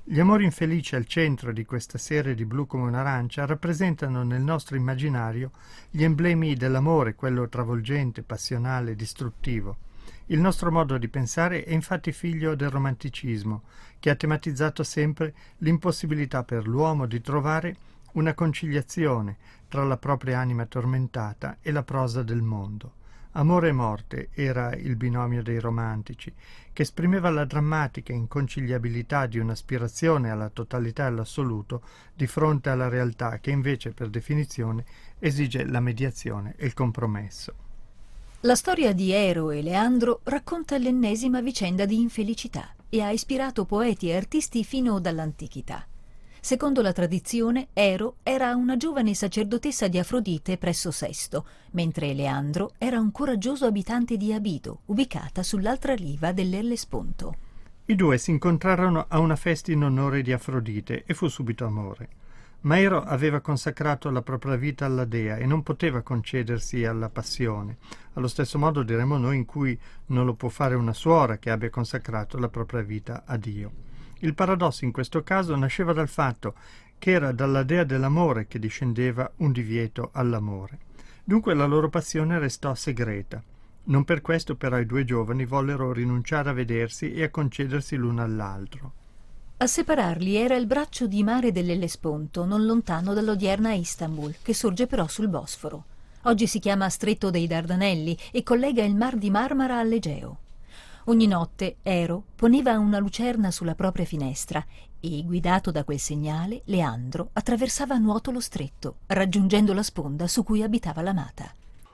Gli amori infelici al centro di questa serie di Blu come un'arancia rappresentano nel nostro immaginario gli emblemi dell'amore, quello travolgente, passionale, distruttivo. Il nostro modo di pensare è infatti figlio del romanticismo, che ha tematizzato sempre l'impossibilità per l'uomo di trovare una conciliazione tra la propria anima tormentata e la prosa del mondo. Amore e morte era il binomio dei romantici, che esprimeva la drammatica inconciliabilità di un'aspirazione alla totalità e all'assoluto di fronte alla realtà che invece, per definizione, esige la mediazione e il compromesso. La storia di Ero e Leandro racconta l'ennesima vicenda di infelicità e ha ispirato poeti e artisti fino dall'antichità. Secondo la tradizione, Ero era una giovane sacerdotessa di Afrodite presso Sesto, mentre Leandro era un coraggioso abitante di Abido, ubicata sull'altra riva dell'Ellesponto. I due si incontrarono a una festa in onore di Afrodite e fu subito amore. Ma Ero aveva consacrato la propria vita alla dea e non poteva concedersi alla passione, allo stesso modo diremmo noi in cui non lo può fare una suora che abbia consacrato la propria vita a Dio. Il paradosso in questo caso nasceva dal fatto che era dalla dea dell'amore che discendeva un divieto all'amore. Dunque la loro passione restò segreta. Non per questo però i due giovani vollero rinunciare a vedersi e a concedersi l'uno all'altro. A separarli era il braccio di mare dell'Ellesponto, non lontano dall'odierna Istanbul, che sorge però sul Bosforo. Oggi si chiama Stretto dei Dardanelli e collega il Mar di Marmara all'Egeo. Ogni notte Ero poneva una lucerna sulla propria finestra e, guidato da quel segnale, Leandro attraversava a nuoto lo stretto, raggiungendo la sponda su cui abitava l'amata.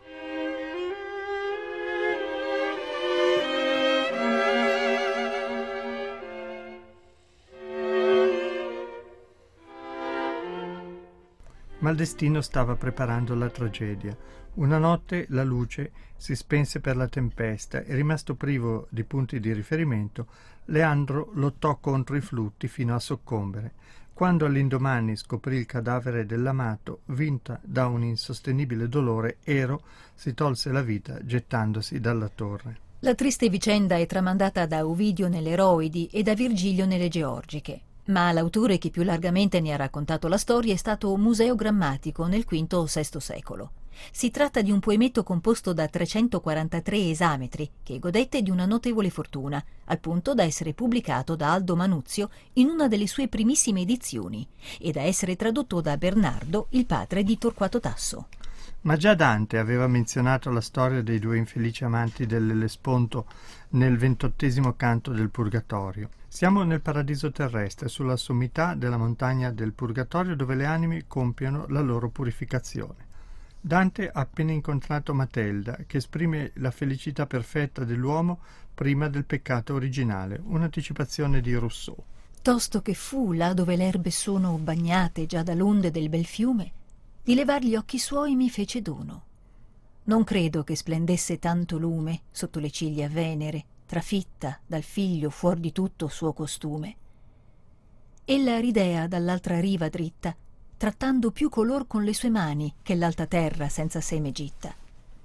Ma il destino stava preparando la tragedia. Una notte la luce si spense per la tempesta e, rimasto privo di punti di riferimento, Leandro lottò contro i flutti fino a soccombere. Quando all'indomani scoprì il cadavere dell'amato, vinta da un insostenibile dolore, Ero si tolse la vita gettandosi dalla torre. La triste vicenda è tramandata da Ovidio nelle Eroidi e da Virgilio nelle Georgiche. Ma l'autore che più largamente ne ha raccontato la storia è stato Museo Grammatico nel V o VI secolo. Si tratta di un poemetto composto da 343 esametri che godette di una notevole fortuna, al punto da essere pubblicato da Aldo Manuzio in una delle sue primissime edizioni e da essere tradotto da Bernardo, il padre di Torquato Tasso. Ma già Dante aveva menzionato la storia dei due infelici amanti dell'Ellesponto nel 28° canto del Purgatorio. Siamo nel paradiso terrestre, sulla sommità della montagna del Purgatorio, dove le anime compiono la loro purificazione. Dante ha appena incontrato Matelda, che esprime la felicità perfetta dell'uomo prima del peccato originale, un'anticipazione di Rousseau. Tosto che fu, là dove le erbe sono bagnate già dall'onde del bel fiume, di levar gli occhi suoi mi fece dono. Non credo che splendesse tanto lume sotto le ciglia venere, trafitta dal figlio fuor di tutto suo costume. Ella ridea dall'altra riva dritta, trattando più color con le sue mani che l'alta terra senza seme gitta.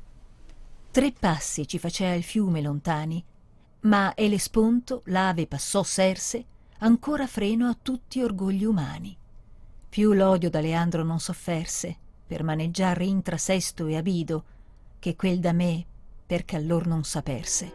3 passi ci facea il fiume lontani, ma Ellesponto l'ave passò serse, ancora freno a tutti orgogli umani. Più l'odio da Leandro non sofferse, per maneggiar intra Sesto e Abido, che quel da me, perché allor non saperse.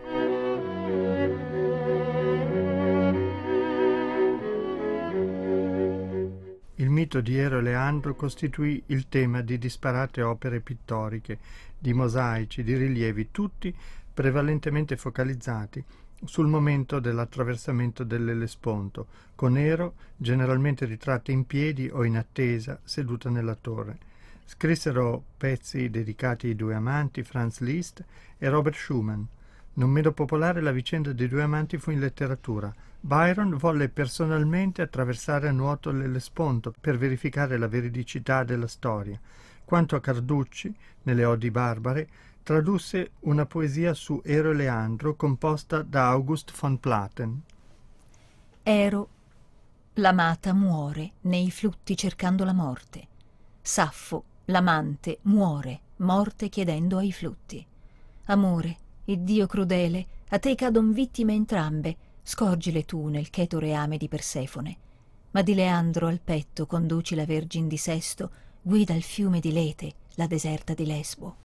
Il mito di Ero e Leandro costituì il tema di disparate opere pittoriche, di mosaici, di rilievi, tutti prevalentemente focalizzati sul momento dell'attraversamento dell'Ellesponto, con Ero generalmente ritratta in piedi o in attesa, seduta nella torre. Scrissero pezzi dedicati ai due amanti Franz Liszt e Robert Schumann. Non meno popolare la vicenda dei due amanti fu in letteratura. Byron volle personalmente attraversare a nuoto l'Ellesponto per verificare la veridicità della storia. Quanto a Carducci, nelle Odi Barbare, tradusse una poesia su Ero e Leandro composta da August von Platen. Ero, l'amata, muore nei flutti cercando la morte. Saffo, l'amante, muore, morte chiedendo ai flutti. Amore, Iddio crudele, a te cadon vittime entrambe, scorgile tu nel cheto reame di Persefone. ma di Leandro al petto conduci la Vergin di Sesto, guida il fiume di Lete, la deserta di Lesbo.